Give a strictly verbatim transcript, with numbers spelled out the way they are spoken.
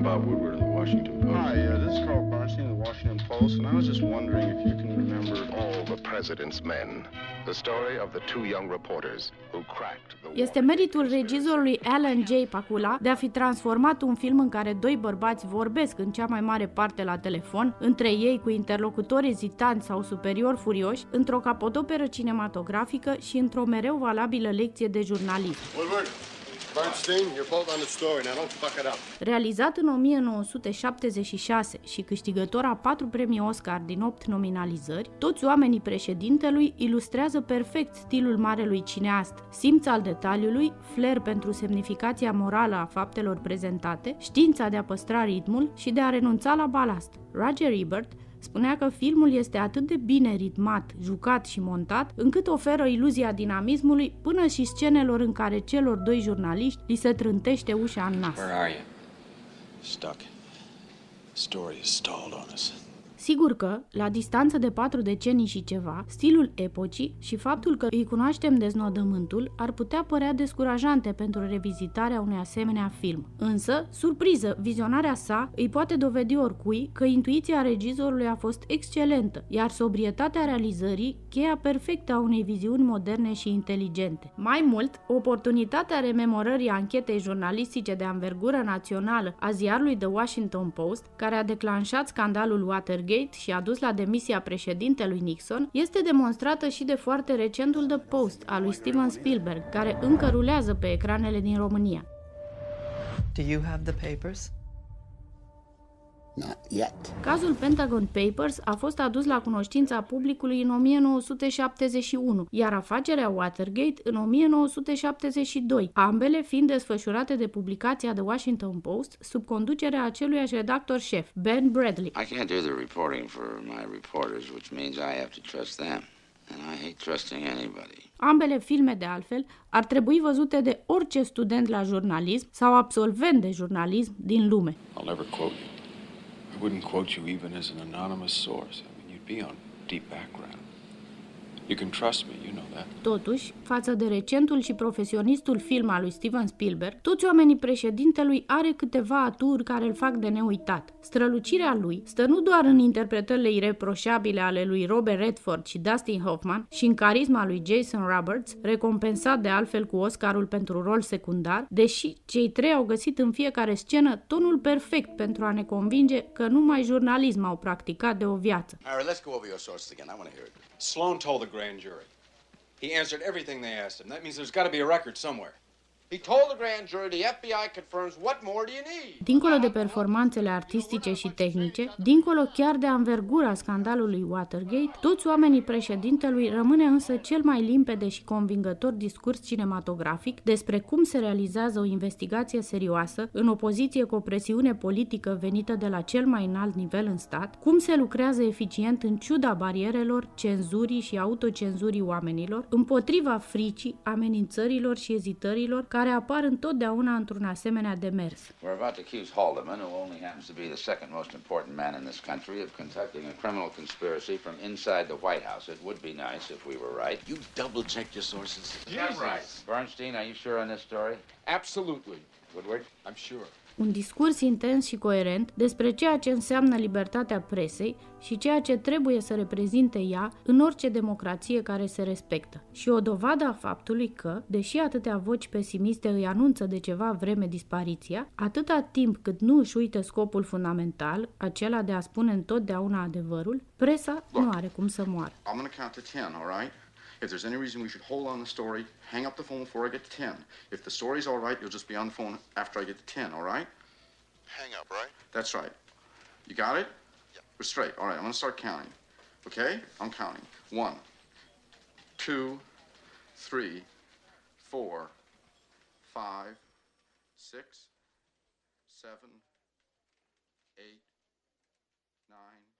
Bob Woodward of the Washington Post. Hi, uh, this is Carl Bernstein of the Washington Post, and I was just wondering if you can remember All the President's Men, the story of the two young reporters who cracked the Este meritul regizorului Alan J. Pakula de a fi transformat un film în care doi bărbați vorbesc în cea mai mare parte la telefon, între ei cu interlocutori ezitanți sau superior furioși, într-o capodoperă cinematografică și într-o mereu valabilă lecție de jurnalism. Woodward, Bernstein, you're both on the story. Now don't fuck it up. Realizat în o mie nouă sute șaptezeci și șase și câștigător a patru premii Oscar din opt nominalizări, Toți oamenii președintelui ilustrează perfect stilul marelui cineast, simț al detaliului, flair pentru semnificația morală a faptelor prezentate, știința de a păstra ritmul și de a renunța la balast. Roger Ebert spunea că filmul este atât de bine ritmat, jucat și montat, încât oferă iluzia dinamismului până și scenelor în care celor doi jurnaliști li se trântește ușa în nas. Where are you? Stuck. The story is stalled on us. Sigur că, la distanță de patru decenii și ceva, stilul epocii și faptul că îi cunoaștem deznodământul ar putea părea descurajante pentru revizitarea unui asemenea film. Însă, surpriză, vizionarea sa îi poate dovedi oricui că intuiția regizorului a fost excelentă, iar sobrietatea realizării cheia perfectă a unei viziuni moderne și inteligente. Mai mult, oportunitatea rememorării anchetei jurnalistice de anvergură națională a ziarului The Washington Post, care a declanșat scandalul Watergate și a dus la demisia președintelui Nixon, este demonstrată și de foarte recentul The Post al lui Steven Spielberg, care încă rulează pe ecranele din România. Do you have the papers? Not yet. Cazul Pentagon Papers a fost adus la cunoștința publicului în o mie nouă sute șaptezeci și unu, iar afacerea Watergate în o mie nouă sute șaptezeci și doi, ambele fiind desfășurate de publicația The Washington Post sub conducerea aceluiași redactor șef, Ben Bradley. I can't do the reporting for my reporters, which means I have to trust them. And I hate trusting anybody. Ambele filme, de altfel, ar trebui văzute de orice student la jurnalism sau absolvent de jurnalism din lume. I'll never quote you. I wouldn't quote you even as an anonymous source. I mean, you'd be on deep background. You can trust me, you know that. Totuși, față de recentul și profesionistul film al lui Steven Spielberg, Toți oamenii președintelui are câteva aturi care îl fac de neuitat. Strălucirea lui stă nu doar în interpretările ireproșabile ale lui Robert Redford și Dustin Hoffman și în carisma lui Jason Roberts, recompensat de altfel cu Oscarul pentru rol secundar, deși cei trei au găsit în fiecare scenă tonul perfect pentru a ne convinge că numai jurnalism au practicat de o viață. All right, let's go over your sources again. I want to hear it. Sloan told the grand jury. He answered everything they asked him. That means there's got to be a record somewhere. He told the grand jury the F B I confirms what more do you need? Dincolo de performanțele artistice și tehnice, dincolo chiar de anvergura scandalului Watergate, Toți oamenii președintelui rămâne însă cel mai limpede și convingător discurs cinematografic despre cum se realizează o investigație serioasă în opoziție cu o presiune politică venită de la cel mai înalt nivel în stat, cum se lucrează eficient în ciuda barierelor, cenzurii și autocenzurii oamenilor, împotriva fricii, amenințărilor și ezitărilor care apar întotdeauna într-un asemenea demers. We're about to accuse Haldeman, who only happens to be the second most important man in this country, of conducting a criminal conspiracy from inside the White House. It would be nice if we were right. You double-checked your sources? Is that right? Bernstein, are you sure on this story? Absolutely. Woodward? I'm sure. Un discurs intens și coerent despre ceea ce înseamnă libertatea presei și ceea ce trebuie să reprezinte ea în orice democrație care se respectă. Și o dovadă a faptului că, deși atâtea voci pesimiste îi anunță de ceva vreme dispariția, atâta timp cât nu își uită scopul fundamental, acela de a spune întotdeauna adevărul, presa nu are cum să moară. I'm gonna count to ten, all right? If there's any reason we should hold on the story, hang up the phone before I get to ten. If the story's all right, you'll just be on the phone after I get to ten, all right? Hang up, right? That's right. You got it? Yeah. We're straight. All right, I'm gonna start counting. Okay? I'm counting. One, two, three, four, five, six, seven, eight, nine,